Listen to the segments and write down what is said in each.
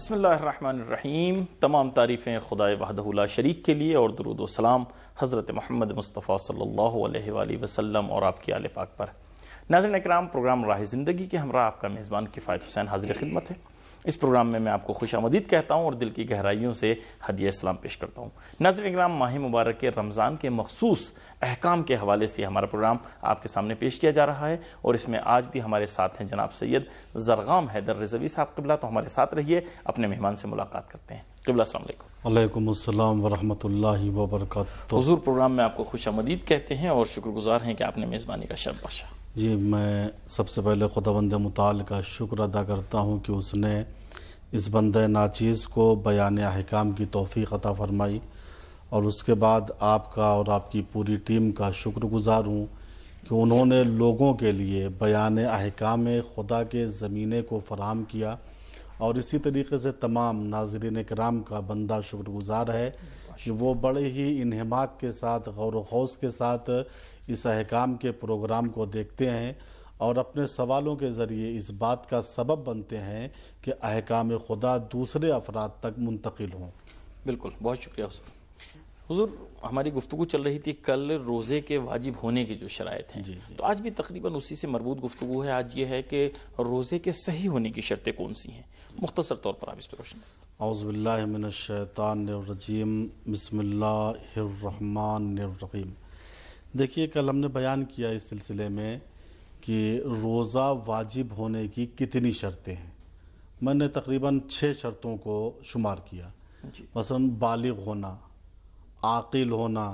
بسم اللہ الرحمن الرحیم۔ تمام تعریفیں خدائے وحدہ لا شریک کے لیے اور درود و سلام حضرت محمد مصطفیٰ صلی اللہ علیہ وآلہ وسلم اور آپ کی آل پاک پر۔ ناظرین اکرام، پروگرام راہ زندگی کے ہمراہ آپ کا میزبان کفایت حسین حاضر خدمت ہے۔ اس پروگرام میں آپ کو خوش آمدید کہتا ہوں اور دل کی گہرائیوں سے ہدیہ اسلام پیش کرتا ہوں۔ ناظرین اکرام، ماہ مبارک کے رمضان کے مخصوص احکام کے حوالے سے ہمارا پروگرام آپ کے سامنے پیش کیا جا رہا ہے، اور اس میں آج بھی ہمارے ساتھ ہیں جناب سید زرغام حیدر رضوی صاحب قبلہ۔ تو ہمارے ساتھ رہیے، اپنے مہمان سے ملاقات کرتے ہیں۔ قبلہ السلام علیکم۔ وعلیکم السلام ورحمۃ اللہ وبرکاتہ۔ حضور، پروگرام میں آپ کو خوش آمدید کہتے ہیں اور شکر گزار ہیں کہ آپ نے میزبانی کا شرف بخشا۔ جی، میں سب سے پہلے خداوند متعال کا شکر ادا کرتا ہوں کہ اس نے اس بندہ ناچیز کو بیان احکام کی توفیق عطا فرمائی، اور اس کے بعد آپ کا اور آپ کی پوری ٹیم کا شکر گزار ہوں کہ انہوں نے لوگوں کے لیے بیان احکام خدا کے زمینے کو فراہم کیا، اور اسی طریقے سے تمام ناظرین کرام کا بندہ شکر گزار ہے کہ وہ بڑے ہی انہماک کے ساتھ، غور و خوض کے ساتھ اس احکام کے پروگرام کو دیکھتے ہیں اور اپنے سوالوں کے ذریعے اس بات کا سبب بنتے ہیں کہ احکام خدا دوسرے افراد تک منتقل ہوں۔ بالکل، بہت شکریہ حضور۔ حضور، ہماری گفتگو چل رہی تھی کل روزے کے واجب ہونے کی جو شرائط ہیں، تو آج بھی تقریباً اسی سے مربوط گفتگو ہے۔ آج یہ ہے کہ روزے کے صحیح ہونے کی شرطیں کون سی ہیں؟ مختصر طور پر آپ اس پہ روشن کریں۔ اعوذ باللہ من الشیطان الرجیم، بسم اللہ الرحمن الرحیم۔ دیکھیے، کل ہم نے بیان کیا اس سلسلے میں کہ روزہ واجب ہونے کی کتنی شرطیں ہیں۔ میں نے تقریباً 6 شرطوں کو شمار کیا۔ مثلا بالغ ہونا، عاقل ہونا،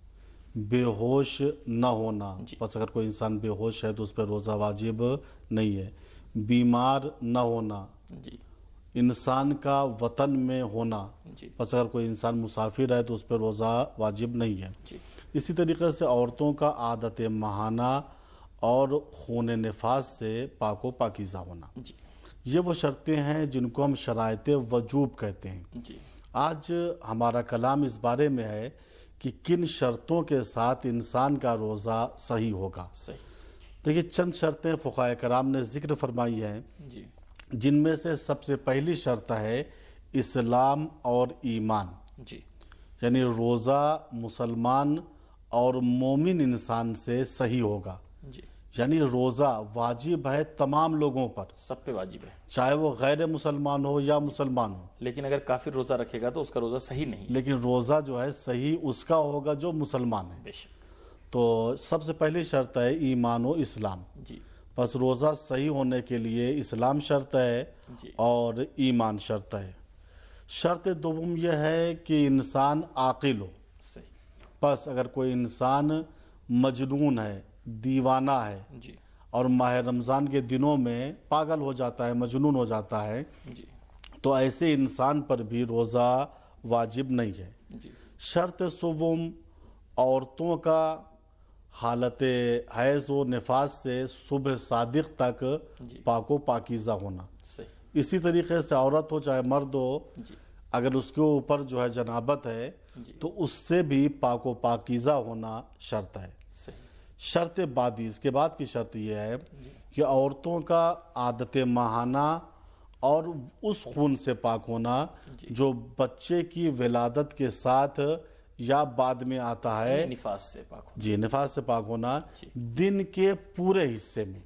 بے ہوش نہ ہونا، بس اگر کوئی انسان بے ہوش ہے تو اس پہ روزہ واجب نہیں ہے۔ بیمار نہ ہونا، انسان کا وطن میں ہونا، بس اگر کوئی انسان مسافر ہے تو اس پہ روزہ واجب نہیں ہے۔ اسی طریقے سے عورتوں کا عادت ماہانہ اور خون نفاس سے پاک و پاکیزہ ہونا، یہ وہ شرطیں ہیں جن کو ہم شرائط وجوب کہتے ہیں۔ آج ہمارا کلام اس بارے میں ہے کہ کن شرطوں کے ساتھ انسان کا روزہ صحیح ہوگا۔ دیکھیے، چند شرطیں فقہاء کرام نے ذکر فرمائی ہیں، جن میں سے سب سے پہلی شرط ہے اسلام اور ایمان۔ یعنی روزہ مسلمان اور مومن انسان سے صحیح ہوگا۔ یعنی روزہ واجب ہے تمام لوگوں پر، سب پہ واجب ہے، چاہے چاہے وہ غیر مسلمان ہو یا مسلمان ہو۔ لیکن اگر کافر روزہ رکھے گا تو اس کا روزہ صحیح نہیں ہے۔ لیکن روزہ جو ہے صحیح اس کا ہوگا جو مسلمان ہے۔ بے شک۔ تو سب سے پہلی شرط ہے ایمان و اسلام۔ بس روزہ صحیح ہونے کے لیے اسلام شرط ہے اور ایمان شرط ہے۔ شرط دوم یہ ہے کہ انسان عاقل ہو۔ بس اگر کوئی انسان مجنون ہے، دیوانہ ہے، اور ماہ رمضان کے دنوں میں پاگل ہو جاتا ہے، مجنون ہو جاتا ہے، تو ایسے انسان پر بھی روزہ واجب نہیں ہے۔ شرط سوم، عورتوں کا حالت حیض و نفاس سے صبح صادق تک پاک و پاکیزہ ہونا۔ اسی طریقے سے عورت ہو چاہے مرد ہو، اگر اس کے اوپر جو ہے جنابت ہے تو اس سے بھی پاک و پاکیزہ ہونا شرط ہے۔ شرط بعدی، اس کے بعد کی شرط یہ ہے کہ عورتوں کا عادت ماہانہ اور اس خون سے پاک ہونا جو بچے کی ولادت کے ساتھ یا بعد میں آتا ہے، نفاس سے پاک ہونا۔ جی، نفاس سے پاک ہونا دن کے پورے حصے میں۔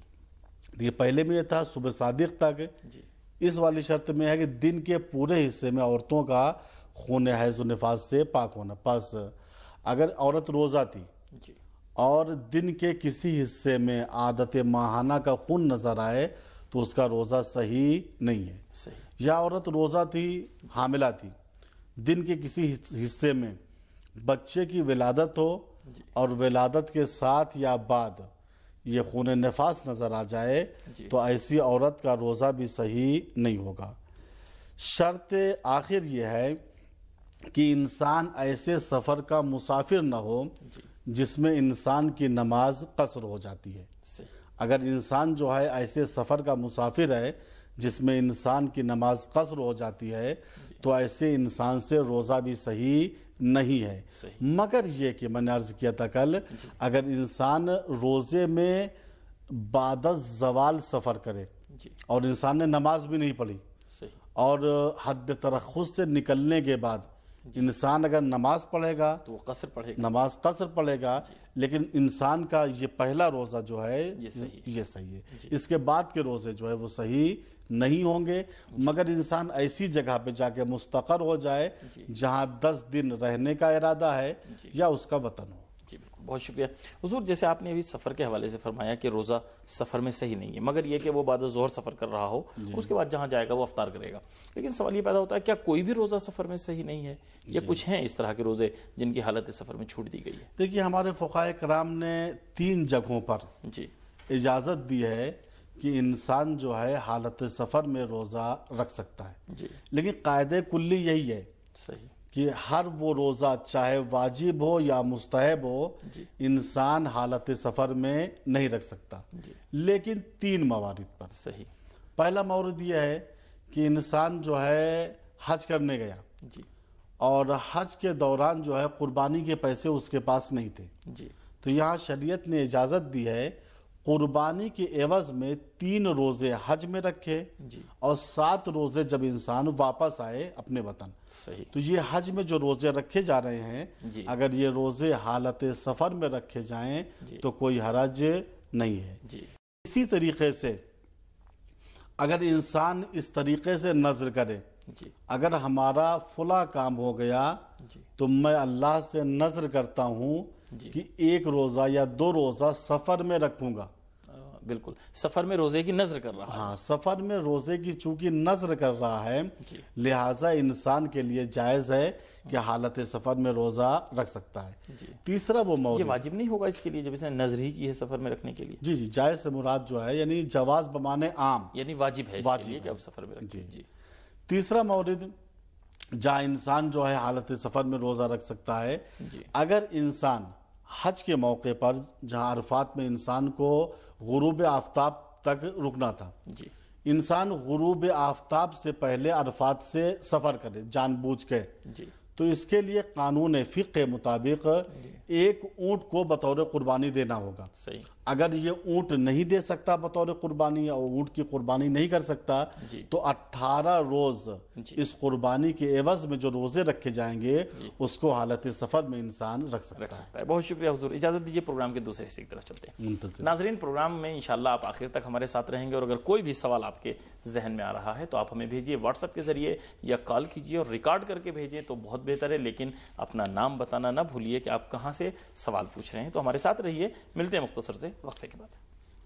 یہ پہلے میں یہ تھا صبح صادق تک، اس والی شرط میں ہے کہ دن کے پورے حصے میں عورتوں کا خون حیض و نفاس سے پاک ہونا۔ پس اگر عورت روزہ تھی اور دن کے کسی حصے میں عادت ماہانہ کا خون نظر آئے تو اس کا روزہ صحیح نہیں ہے۔ یا عورت روزہ تھی، حاملہ تھی، دن کے کسی حصے میں بچے کی ولادت ہو اور ولادت کے ساتھ یا بعد یہ خون نفاس نظر آ جائے تو ایسی عورت کا روزہ بھی صحیح نہیں ہوگا۔ شرط آخر یہ ہے کہ انسان ایسے سفر کا مسافر نہ ہو جس میں انسان کی نماز قصر ہو جاتی ہے۔ اگر انسان جو ہے ایسے سفر کا مسافر ہے جس میں انسان کی نماز قصر ہو جاتی ہے تو ایسے انسان سے روزہ بھی صحیح نہیں ہے۔ مگر یہ کہ میں نے عرض کیا تھا کل، اگر انسان روزے میں بعد الزوال سفر کرے اور انسان نے نماز بھی نہیں پڑھی اور حد ترخص سے نکلنے کے بعد انسان اگر نماز پڑھے گا تو وہ قصر پڑھے گا، نماز قصر پڑھے گا، لیکن انسان کا یہ پہلا روزہ جو ہے یہ صحیح ہے، اس کے بعد کے روزے جو ہے وہ صحیح نہیں ہوں گے، مگر انسان ایسی جگہ پہ جا کے مستقر ہو جائے جہاں 10 دن رہنے کا ارادہ ہے یا اس کا وطن ہو۔ جی بالکل، بہت شکریہ حضور۔ جیسے آپ نے ابھی سفر کے حوالے سے فرمایا کہ روزہ سفر میں صحیح نہیں ہے، مگر یہ کہ وہ بعد ظہر سفر کر رہا ہو، اس کے بعد جہاں جائے گا وہ افطار کرے گا، لیکن سوال یہ پیدا ہوتا ہے کیا کوئی بھی روزہ سفر میں صحیح نہیں ہے، یا کچھ ہیں اس طرح کے روزے جن کی حالت سفر میں چھوٹ دی گئی ہے؟ دیکھیے ہمارے فقہائے کرام نے 3 جگہوں پر جی اجازت دی ہے کہ انسان جو ہے حالت سفر میں روزہ رکھ سکتا ہے، جی لیکن قاعدہ کلی یہی ہے صحیح کہ ہر وہ روزہ چاہے واجب ہو یا مستحب ہو انسان حالت سفر میں نہیں رکھ سکتا، لیکن 3 موارد پر۔ صحیح پہلا مورد یہ ہے کہ انسان جو ہے حج کرنے گیا جی اور حج کے دوران جو ہے قربانی کے پیسے اس کے پاس نہیں تھے، جی تو یہاں شریعت نے اجازت دی ہے قربانی کے عوض میں 3 روزے حج میں رکھے جی اور 7 روزے جب انسان واپس آئے اپنے وطن۔ صحیح تو یہ حج میں جو روزے رکھے جا رہے ہیں جی اگر یہ روزے حالت سفر میں رکھے جائیں تو کوئی حرج نہیں ہے۔ جی اسی طریقے سے اگر انسان اس طریقے سے نذر کرے جی اگر ہمارا فلاں کام ہو گیا جی تو میں اللہ سے نذر کرتا ہوں کہ 1 روزہ یا 2 روزہ سفر میں رکھوں گا، بالکل سفر میں روزے کی نظر کر رہا ہے، ہاں سفر میں روزے کی چونکہ نذر کر رہا ہے لہٰذا انسان کے لیے جائز ہے کہ حالت سفر میں روزہ رکھ سکتا ہے۔ تیسرا وہ یہ مورد، واجب نہیں ہوگا اس کے لیے جب اس نے نظر ہی کی ہے سفر میں رکھنے کے لیے؟ جی جائز سے مراد جو ہے یعنی جواز بمانے عام، یعنی واجب ہے اس کے لیے کہ اب سفر میں رکھیں۔ جی تیسرا مورد جہاں انسان جو ہے حالت سفر میں روزہ رکھ سکتا ہے اگر انسان حج کے موقع پر جہاں عرفات میں انسان کو غروب آفتاب تک رکنا تھا، انسان غروب آفتاب سے پہلے عرفات سے سفر کرے جان بوجھ کے، تو اس کے لیے قانون فقہ کے مطابق 1 اونٹ کو بطور قربانی دینا ہوگا۔ صحیح اگر یہ اونٹ نہیں دے سکتا بطور قربانی اور اونٹ کی قربانی نہیں کر سکتا تو 18 روز اس قربانی کے عوض میں جو روزے رکھے جائیں گے اس کو حالت سفر میں انسان رکھ سکتا ہے۔ بہت شکریہ حضور، اجازت دیجیے پروگرام کے دوسرے حصے کی طرف چلتے ہیں۔ ناظرین پروگرام میں انشاءاللہ آپ آخر تک ہمارے ساتھ رہیں گے، اور اگر کوئی بھی سوال آپ کے ذہن میں آ رہا ہے تو آپ ہمیں بھیجیے واٹس ایپ کے ذریعے یا کال کیجیے اور ریکارڈ کر کے بھیجیں تو بہت بہتر ہے، لیکن اپنا نام بتانا نہ بھولیے کہ آپ کہاں سے سوال پوچھ رہے ہیں۔ تو ہمارے ساتھ رہیے، ملتے ہیں مختصر سے وقفے کے بعد۔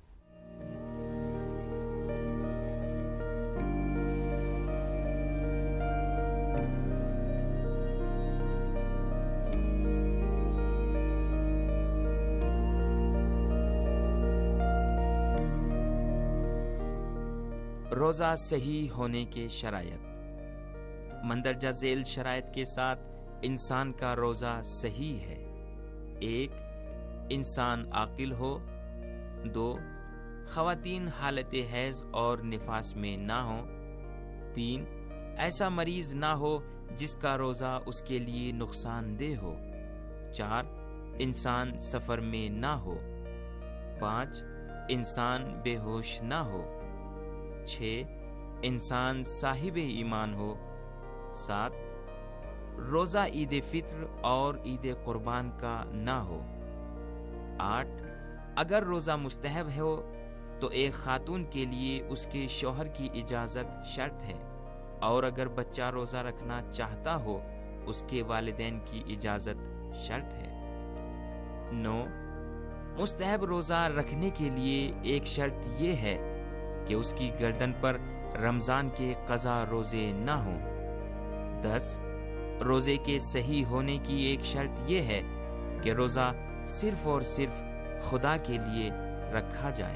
روزہ صحیح ہونے کے شرائط۔ مندرجہ ذیل شرائط کے ساتھ انسان کا روزہ صحیح ہے۔ 1. انسان عاقل ہو۔ 2. خواتین حالت حیض اور نفاس میں نہ ہوں۔ 3. ایسا مریض نہ ہو جس کا روزہ اس کے لیے نقصان دہ ہو۔ 4. انسان سفر میں نہ ہو۔ 5. انسان بے ہوش نہ ہو۔ 6. انسان صاحب ایمان ہو۔ 7. روزہ عید فطر اور عید قربان کا نہ ہو۔ 8. اگر روزہ مستحب ہو تو ایک خاتون کے لیے اس کے شوہر کی اجازت شرط ہے، اور اگر بچہ روزہ رکھنا چاہتا ہو اس کے والدین کی اجازت شرط ہے۔ 9. مستحب روزہ رکھنے کے لیے ایک شرط یہ ہے کہ اس کی گردن پر رمضان کے قضا روزے نہ ہوں۔ 10. روزے کے صحیح ہونے کی ایک شرط یہ ہے کہ روزہ صرف اور صرف خدا کے لیے رکھا جائے۔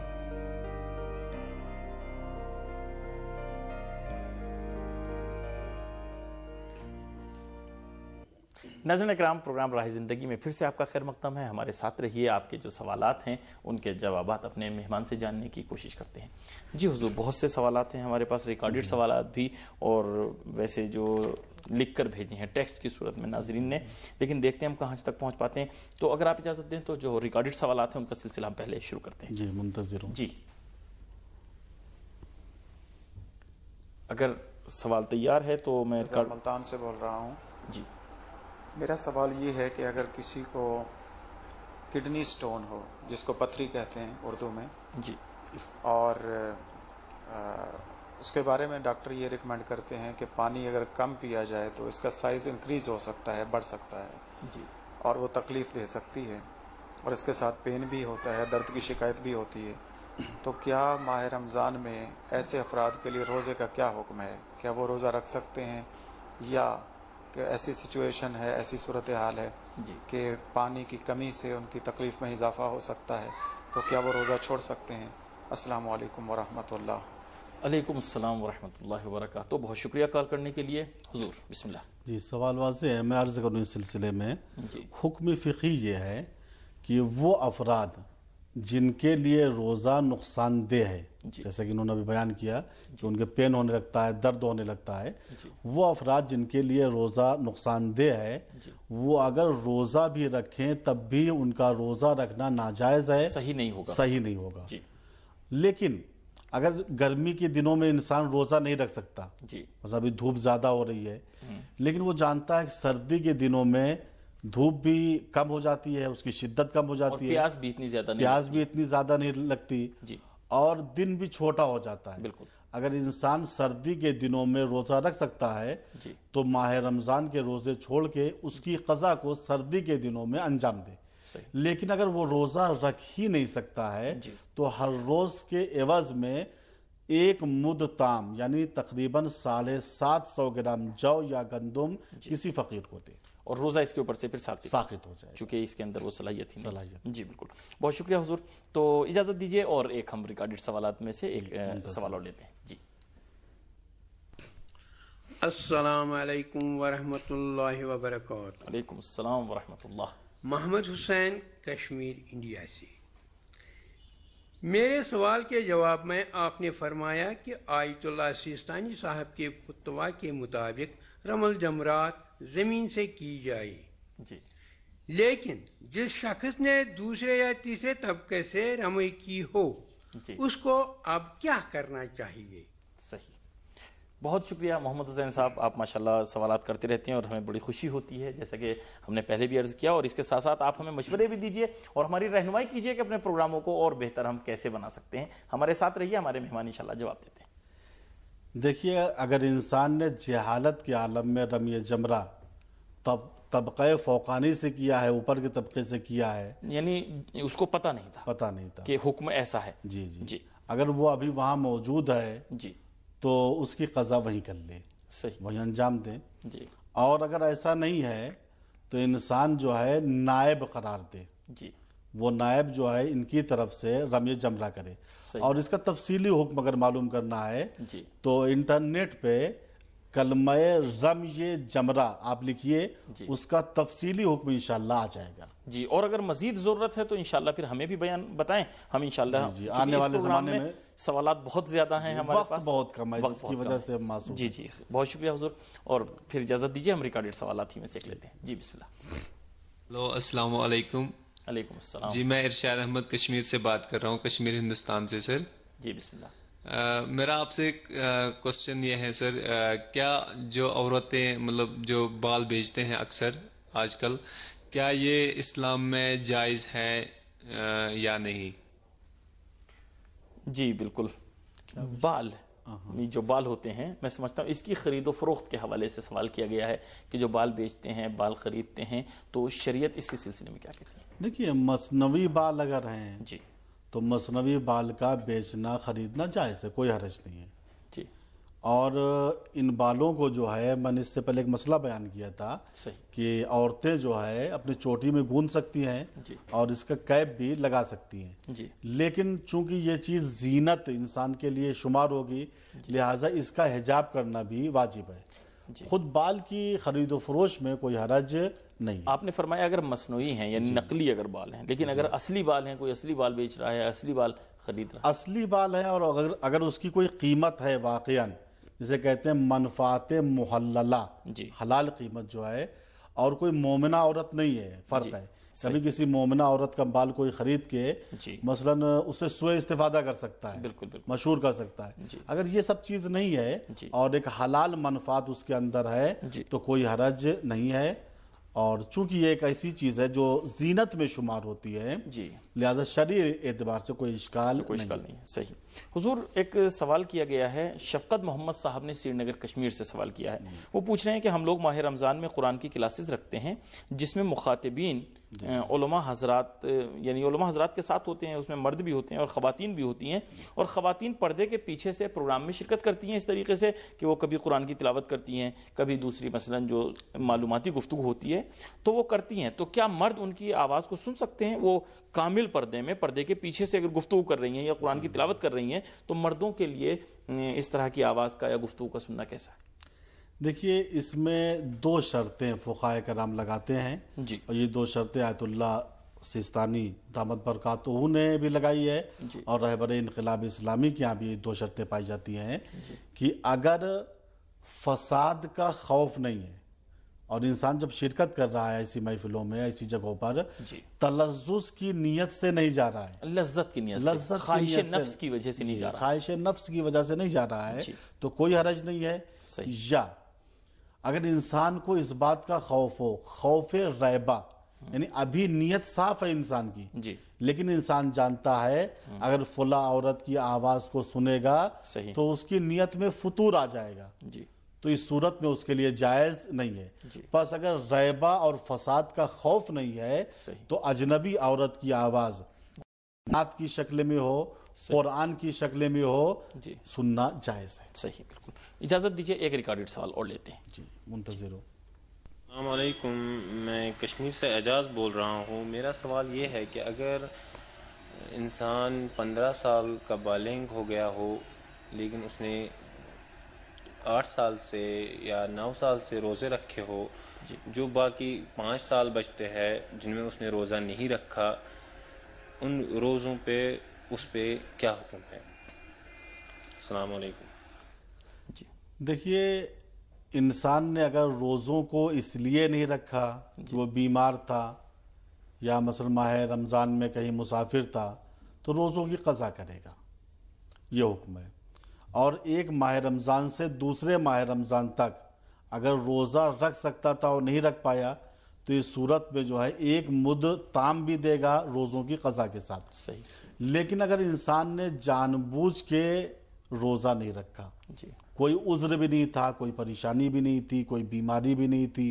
ناظرین اکرام، پروگرام راہ زندگی میں پھر سے آپ کا خیر مقدم ہے۔ ہمارے ساتھ رہیے، آپ کے جو سوالات ہیں ان کے جوابات اپنے مہمان سے جاننے کی کوشش کرتے ہیں۔ جی حضور، بہت سے سوالات ہیں ہمارے پاس، ریکارڈڈ سوالات بھی اور ویسے جو لکھ کر بھیجے ہیں ٹیکسٹ کی صورت میں ناظرین نے، لیکن دیکھتے ہیں ہم کہاں تک پہنچ پاتے ہیں۔ تو اگر آپ اجازت دیں تو جو ریکارڈڈ سوالات ہیں ان کا سلسلہ ہم پہلے شروع کرتے ہیں۔ جی منتظر ہوں۔ جی، اگر سوال تیار ہے تو میں ملتان سے بول رہا ہوں. جی. میرا سوال یہ ہے کہ اگر کسی کو کڈنی سٹون ہو، جس کو پتھری کہتے ہیں اردو میں، جی، اور اس کے بارے میں ڈاکٹر یہ ریکمینڈ کرتے ہیں کہ پانی اگر کم پیا جائے تو اس کا سائز انکریز ہو سکتا ہے، بڑھ سکتا ہے، جی، اور وہ تکلیف دے سکتی ہے، اور اس کے ساتھ پین بھی ہوتا ہے، درد کی شکایت بھی ہوتی ہے. تو کیا ماہ رمضان میں ایسے افراد کے لیے روزے کا کیا حکم ہے؟ کیا وہ روزہ رکھ سکتے ہیں، یا کہ ایسی سچویشن ہے، ایسی صورتحال ہے جی، کہ پانی کی کمی سے ان کی تکلیف میں اضافہ ہو سکتا ہے، تو کیا وہ روزہ چھوڑ سکتے ہیں؟ السلام علیکم ورحمۃ اللہ. علیکم السلام ورحمۃ اللہ وبرکاتہ. بہت شکریہ کال کرنے کے لیے. حضور بسم اللہ. جی، سوال واضح ہے. میں عرض کروں اس سلسلے میں جی، حکم فقہی یہ ہے کہ وہ افراد جن کے لیے روزہ نقصان دہ ہے، جی، جیسے کہ انہوں نے ابھی بیان کیا کہ ان کے پین ہونے لگتا ہے، درد ہونے لگتا ہے، جی، وہ افراد جن کے لیے روزہ نقصان دہ ہے، جی، وہ اگر روزہ بھی رکھیں تب بھی ان کا روزہ رکھنا ناجائز ہے، صحیح نہیں ہوگا. صحیح نہیں ہوگا. جی، لیکن اگر گرمی کے دنوں میں انسان روزہ نہیں رکھ سکتا، جی، مثلا ابھی دھوپ زیادہ ہو رہی ہے، لیکن وہ جانتا ہے کہ سردی کے دنوں میں دھوپ بھی کم ہو جاتی ہے، اس کی شدت کم ہو اور جاتی ہے، پیاس بھی اتنی زیادہ نہیں پیاس بھی اتنی زیادہ نہیں لگتی، جی، اور دن بھی چھوٹا ہو جاتا ہے. بالکل. اگر انسان سردی کے دنوں میں روزہ رکھ سکتا ہے جی، تو ماہ رمضان کے روزے چھوڑ کے اس کی قضا کو سردی کے دنوں میں انجام دے. صحیح. لیکن اگر وہ روزہ رکھ ہی نہیں سکتا ہے جی، تو ہر روز کے عوض میں ایک مد تام یعنی تقریباً 750 گرام جو یا گندم کسی فقیر کو دے، اور روزہ اس کے اوپر سے پھر ساقط ہو جائے، چونکہ اس کے اندر وہ صلاحیت ہی نہیں. صلاحیت. جی بالکل. بہت شکریہ حضور. تو اجازت دیجیے اور ایک ہم ریکارڈڈ سوالات میں سے ایک سوال اور لیتے ہیں. جی. السلام علیکم ورحمۃ اللہ وبرکاتہ. علیکم السلام ورحمۃ اللہ. محمد حسین، کشمیر، انڈیا سے. میرے سوال کے جواب میں آپ نے فرمایا کہ آیت اللہ سیستانی صاحب کے فتویٰ کے مطابق رمل جمرات زمین سے کی جائے. جی. لیکن جس شخص نے دوسرے یا تیسرے طبقے سے رمی کی ہو، جی. اس کو اب کیا کرنا چاہیے؟ صحیح. بہت شکریہ محمد حسین صاحب. آپ ماشاءاللہ سوالات کرتے رہتے ہیں اور ہمیں بڑی خوشی ہوتی ہے، جیسا کہ ہم نے پہلے بھی عرض کیا، اور اس کے ساتھ ساتھ آپ ہمیں مشورے بھی دیجیے اور ہماری رہنمائی کیجیے کہ اپنے پروگراموں کو اور بہتر ہم کیسے بنا سکتے ہیں. ہمارے ساتھ رہیے، ہمارے مہمان انشاءاللہ جواب دیتے ہیں. دیکھیے، اگر انسان نے جہالت کے عالم میں رمی جمرہ طبقہ فوقانی سے کیا ہے، اوپر کے طبقے سے کیا ہے، یعنی اس کو پتہ نہیں تھا کہ حکم ایسا ہے. جی جی جی. اگر وہ ابھی وہاں موجود ہے جی. تو اس کی قضا وہیں کر لے، صحیح. وہیں انجام دیں. جی. اور اگر ایسا نہیں ہے تو انسان جو ہے نائب قرار دے، جی. وہ نائب جو ہے ان کی طرف سے رمی جمرہ کرے. صحیح. اور اس کا تفصیلی حکم اگر معلوم کرنا ہے جی. تو انٹرنیٹ پہ کلمہ رمی جمرہ آپ لکھیے، جی. اس کا تفصیلی حکم انشاءاللہ آ جائے گا. جی. اور اگر مزید ضرورت ہے تو انشاءاللہ پھر ہمیں بھی بتائیں، ہم انشاءاللہ جی آنے والے زمانے میں سوالات بہت زیادہ ہیں ہمارے پاس، وقت بہت کم ہے جس کی وجہ سے معصوم. جی جی. بہت شکریہ حضور. اور پھر اجازت دیجیے ہم ریکارڈڈ سوالات ہی میں سے ایک لیتے ہیں. جی بسم اللہ. ہلو، السلام علیکم. علیکم السلام. جی میں ارشاد احمد کشمیر سے بات کر رہا ہوں، کشمیر ہندوستان سے سر. جی بسم اللہ. میرا آپ سے کوشچن یہ ہے سر، کیا جو عورتیں مطلب جو بال بیچتے ہیں اکثر آج کل، کیا یہ اسلام میں جائز ہے یا نہیں؟ جی بالکل. بال، جو بال ہوتے ہیں، میں سمجھتا ہوں اس کی خرید و فروخت کے حوالے سے سوال کیا گیا ہے کہ جو بال بیچتے ہیں، بال خریدتے ہیں، تو شریعت اس کے سلسلے میں کیا کہتی ہے؟ دیکھیے، مصنوعی بال اگر ہیں جی تو مصنوعی بال کا بیچنا خریدنا جائز ہے، کوئی حرج نہیں ہے. جی. اور ان بالوں کو جو ہے، میں نے اس سے پہلے ایک مسئلہ بیان کیا تھا صحیح. کہ عورتیں جو ہے اپنی چوٹی میں گون سکتی ہیں جی. اور اس کا کیپ بھی لگا سکتی ہیں. جی. لیکن چونکہ یہ چیز زینت انسان کے لیے شمار ہوگی، لہٰذا اس کا حجاب کرنا بھی واجب ہے. خود بال کی خرید و فروش میں کوئی حرج نہیں. آپ نے فرمایا اگر مصنوعی ہیں یعنی نقلی اگر بال ہیں، لیکن اگر اصلی بال ہیں، کوئی اصلی بال بیچ رہا ہے، اصلی بال خرید رہا ہے، اصلی بال ہے اور اگر اس کی کوئی قیمت ہے واقعاً، جسے کہتے ہیں منفعت محللہ، جی. حلال قیمت جو ہے، اور کوئی مومنہ عورت نہیں ہے، فرق ہے. کبھی کسی مومنہ عورت کا بال کوئی خرید کے جی مثلاً اس سے سوء استفادہ کر سکتا ہے، بالکل بالکل مشہور کر سکتا ہے. اگر یہ سب چیز نہیں ہے اور ایک حلال منفعت اس کے اندر ہے تو کوئی حرج نہیں ہے. اور چونکہ یہ ایک ایسی چیز ہے جو زینت میں شمار ہوتی ہے، جی لہذا شرعی اعتبار سے کوئی اشکال نہیں ہے. صحیح. حضور ایک سوال کیا گیا ہے، شفقت محمد صاحب نے سری نگر کشمیر سے سوال کیا ہے. وہ پوچھ رہے ہیں کہ ہم لوگ ماہ رمضان میں قرآن کی کلاسز رکھتے ہیں جس میں مخاطبین علماء حضرات یعنی علماء حضرات کے ساتھ ہوتے ہیں، اس میں مرد بھی ہوتے ہیں اور خواتین بھی ہوتی ہیں، اور خواتین پردے کے پیچھے سے پروگرام میں شرکت کرتی ہیں اس طریقے سے کہ وہ کبھی قرآن کی تلاوت کرتی ہیں، کبھی دوسری مثلاً جو معلوماتی گفتگو ہوتی ہے تو وہ کرتی ہیں. تو کیا مرد ان کی آواز کو سن سکتے ہیں؟ وہ کامل پردے میں، پردے کے پیچھے سے اگر گفتگو کر رہی ہیں یا قرآن کی تلاوت کر رہی ہیں تو مردوں کے لیے اس طرح کی آواز کا یا گفتگو کا سننا کیسا ہے؟ دیکھیے اس میں دو شرطیں فقہائے کرام لگاتے ہیں، جی اور یہ دو شرطیں آیت اللہ سیستانی دامت برکاتہ نے بھی لگائی ہے، اور رہبر انقلاب اسلامی کے یہاں بھی دو شرطیں پائی جاتی ہیں کہ اگر فساد کا خوف نہیں ہے اور انسان جب شرکت کر رہا ہے ایسی محفلوں میں، ایسی جگہوں پر، تلذذ کی نیت سے نہیں جا رہا ہے، لذت کی نیت سے، خواہش نفس کی وجہ سے نہیں جا رہا، خواہش نفس کی وجہ سے نہیں جا رہا ہے تو کوئی حرج نہیں ہے. یا اگر انسان کو اس بات کا خوف ہو، خوف ریبہ، یعنی ابھی نیت صاف ہے انسان کی لیکن انسان جانتا ہے اگر فلاں عورت کی آواز کو سنے گا تو اس کی نیت میں فطور آ جائے گا، تو اس صورت میں اس کے لیے جائز نہیں ہے. بس اگر ریبہ اور فساد کا خوف نہیں ہے تو اجنبی عورت کی آواز نعت کی شکل میں ہو، قرآن کی شکل میں ہو، سننا جائز ہے. صحیح، بالکل. اجازت دیجئے ایک ریکارڈڈ سوال اور لیتے ہیں. جی منتظر ہو. السلام علیکم، میں کشمیر سے اعجاز بول رہا ہوں. میرا سوال یہ ہے کہ اگر انسان 15 سال کا بالغ ہو گیا ہو لیکن اس نے 8 سال سے یا 9 سال سے روزے رکھے ہو، جو باقی 5 سال بچتے ہیں جن میں اس نے روزہ نہیں رکھا، ان روزوں پہ اس پہ کیا حکم ہے؟ السلام علیکم. دیکھیے انسان نے اگر روزوں کو اس لیے نہیں رکھا کہ وہ بیمار تھا یا مثلا ماہ رمضان میں کہیں مسافر تھا تو روزوں کی قضا کرے گا، یہ حکم ہے. اور ایک ماہ رمضان سے دوسرے ماہ رمضان تک اگر روزہ رکھ سکتا تھا اور نہیں رکھ پایا تو اس صورت میں جو ہے ایک مد تام بھی دے گا روزوں کی قضا کے ساتھ. صحیح. لیکن اگر انسان نے جان بوجھ کے روزہ نہیں رکھا، کوئی عذر بھی نہیں تھا، کوئی پریشانی بھی نہیں تھی، کوئی بیماری بھی نہیں تھی،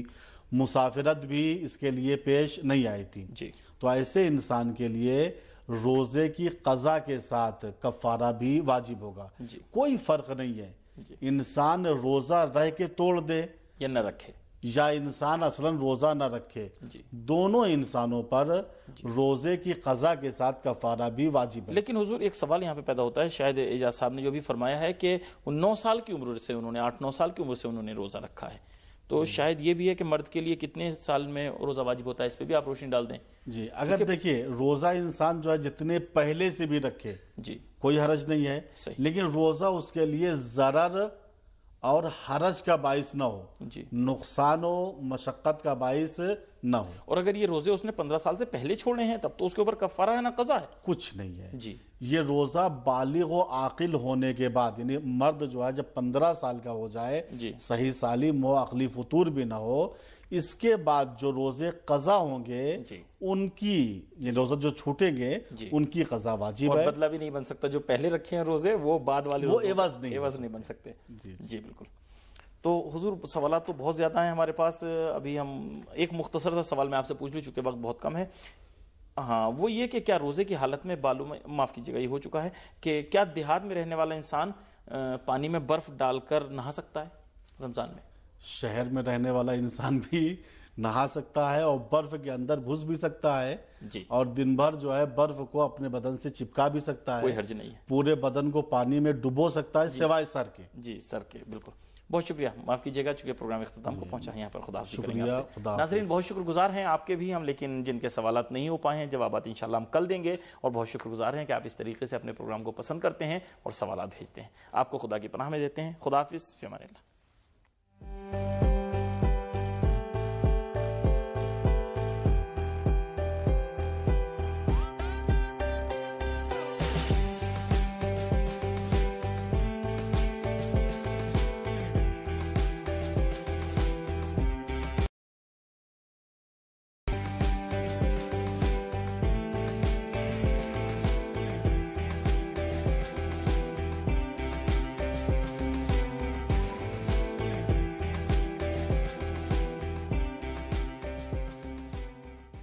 مسافرت بھی اس کے لیے پیش نہیں آئی تھی، تو ایسے انسان کے لیے روزے کی قضا کے ساتھ کفارہ بھی واجب ہوگا. کوئی فرق نہیں ہے انسان روزہ رہ کے توڑ دے یا نہ رکھے، یا انسان اصلاً روزہ نہ رکھے، دونوں انسانوں پر روزے کی قضا کے ساتھ کفارہ بھی واجب ہے. لیکن حضور ایک سوال یہاں پہ پیدا ہوتا ہے، شاید اعجاز صاحب نے جو بھی فرمایا ہے کہ 9 سال کی عمر سے انہوں نے 8-9 سال کی عمر سے انہوں نے روزہ رکھا ہے، تو شاید یہ بھی ہے کہ مرد کے لیے کتنے سال میں روزہ واجب ہوتا ہے، اس پہ بھی آپ روشنی ڈال دیں. جی اگر دیکھیے روزہ انسان جو ہے جتنے پہلے سے بھی رکھے کوئی حرج نہیں ہے، لیکن روزہ اس کے لیے ضرر اور حرج کا باعث نہ ہو، نقصان و مشقت کا باعث نہ ہو. اور اگر یہ روزے اس نے 15 سال سے پہلے چھوڑے ہیں تب تو اس کے اوپر کفارہ ہے نہ قضا ہے؟ کچھ نہیں ہے. یہ روزہ بالغ و عاقل ہونے کے بعد، یعنی مرد جو ہے جب 15 سال کا ہو جائے، صحیح سالم ہو، عقلی فطور بھی نہ ہو، اس کے بعد جو روزے قضا ہوں گے ان کی، یہ روزہ جو چھوٹیں گے ان کی قضا واجب ہے. اور بدلہ بھی نہیں بن سکتا، جو پہلے رکھے ہیں روزے وہ بعد والے وہ عوض نہیں بن سکتے. جی بالکل. تو حضور سوالات تو بہت زیادہ ہیں ہمارے پاس، ابھی ہم ایک مختصر سا سوال میں آپ سے پوچھ لوں چونکہ وقت بہت کم ہے. ہاں وہ یہ کہ کیا روزے کی حالت میں بالوں میں، معاف کیجیے گا یہ ہو چکا ہے، کہ کیا دیہات میں رہنے والا انسان پانی میں برف ڈال کر نہا سکتا ہے رمضان میں؟ شہر میں رہنے والا انسان بھی نہا سکتا ہے اور برف کے اندر گھس بھی سکتا ہے، اور دن بھر جو ہے برف کو اپنے بدن سے چپکا بھی سکتا ہے، کوئی حرج نہیں ہے. پورے بدن کو پانی میں ڈبو سکتا ہے سوائے سر کے. جی سر کے، بالکل. بہت شکریہ، معاف کیجیے گا چونکہ پروگرام اختتام کو پہنچا ہے، یہاں پر خدا حافظ کریں گے آپ سے. ناظرین بہت شکر گزار ہیں آپ کے بھی ہم، لیکن جن کے سوالات نہیں ہو پائے ہیں جوابات انشاءاللہ ہم کل دیں گے، اور بہت شکر گزار ہیں کہ آپ اس طریقے سے اپنے پروگرام کو پسند کرتے ہیں اور سوالات بھیجتے ہیں. آپ کو خدا کی پناہ میں دیتے ہیں. خدا حافظ، فی امان اللہ.